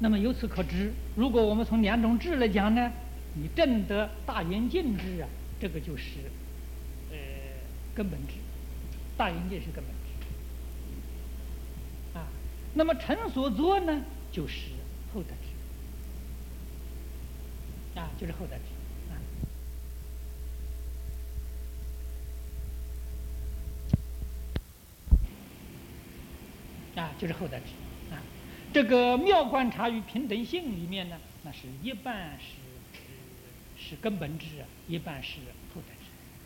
那么由此可知，如果我们从两种智来讲呢，你证得大圆镜智啊，这个就是根本智，大圆镜是根本智啊。那么成所作呢，就是后得智啊，就是后得智啊，就是后得智啊。这个妙观察与平等性里面呢，那是一半是根本智啊，一半是后得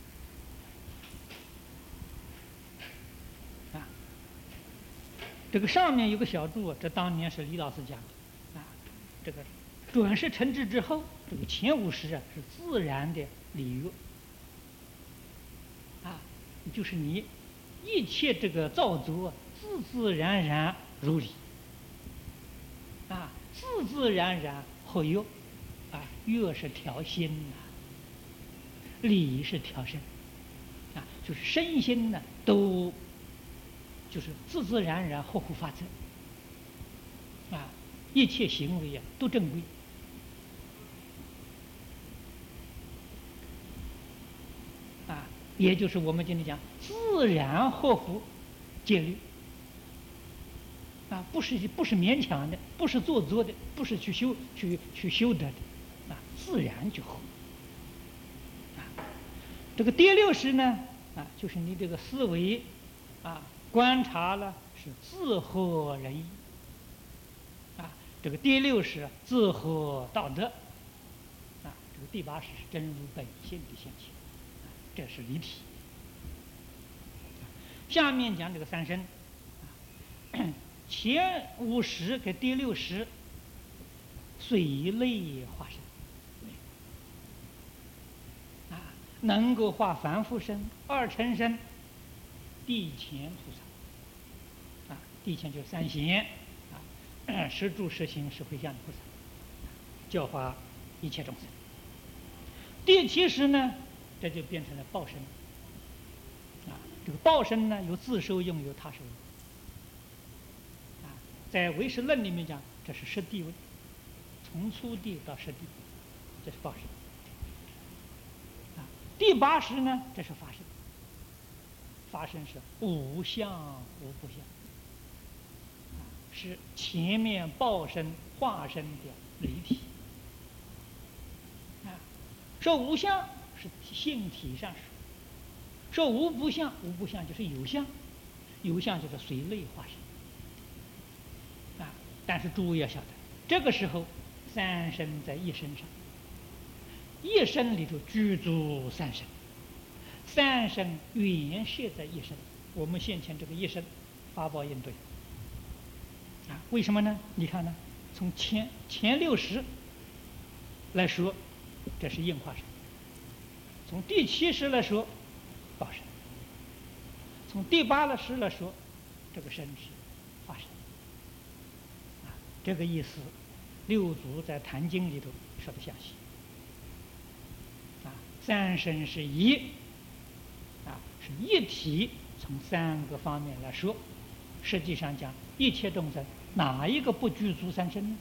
智啊。这个上面有个小注，这当年是李老师讲的啊。这个转世成智之后，这个前50啊是自然的理乐啊，就是你一切这个造作自自然然如理啊，自自然然合乐啊，乐是调心呐、理是调身啊，就是身心呢都就是自自然然合乎法则啊，一切行为啊都正规啊，也就是我们今天讲自然合乎戒律啊，不是勉强的，不是做作的，不是去修得的啊，自然就合啊。这个第六识呢啊，就是你这个思维啊观察了是自合人意啊，这个第六识自合道德啊，这个第8识是真如本性的现前啊，这是离体。下面讲这个三身啊，前5识跟第6识随类化身啊，能够化凡夫身、二乘身、地前菩萨啊，地前就是三贤啊，十住十行十回向的菩萨，教化一切众生。第7识呢，这就变成了报身啊，这个报身呢有自受用，有他受用啊，在唯识论里面讲，这是10地位，从初地到10地，这是报身啊。第8识呢，这是法身，法身是无相无不相啊，是前面报身化身的离体啊。说无相是性体上说无不相，无不相就是有相，有相就是随类化身啊。但是诸位要晓得，这个时候三身在一身上，一身里头具足三身，三身原摄在一身。我们现前这个一身法宝印对啊，为什么呢？你看呢，从前6识来说，这是应化身；从第7识来说，报身；从第8识来说，这个身是化身啊。这个意思，六祖在《坛经》里头说的详细啊。三身是一啊，是一体。从3个方面来说，实际上讲，一切众生哪一个不具足三身呢？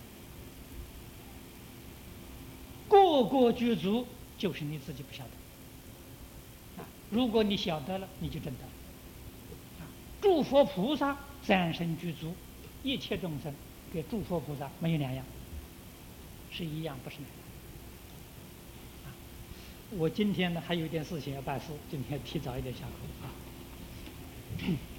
个个具足，就是你自己不晓得啊。如果你晓得了，你就证得了啊。诸佛菩萨三身具足，一切众生跟诸佛菩萨没有两样，是一样，不是两样啊。我今天呢还有一点事情要办事，今天提早一点下课啊。